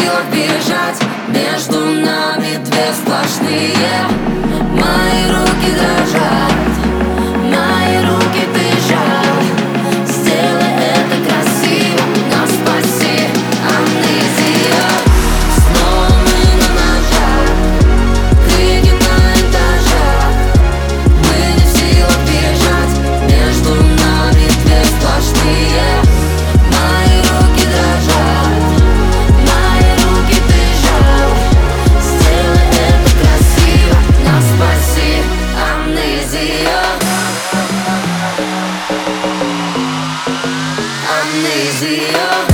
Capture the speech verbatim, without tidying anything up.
силах бежать, между нами две сплошные. Мои руки дрожат, мои руки бежат. Сделай это красиво, но спаси, амнезия. Снова мы на ножах, крики на этажах. Мы не в силах бежать, между нами две сплошные. Мои руки дрожат, мои руки бежат. Сделай это красиво, но спаси, амнезия. Амнезия.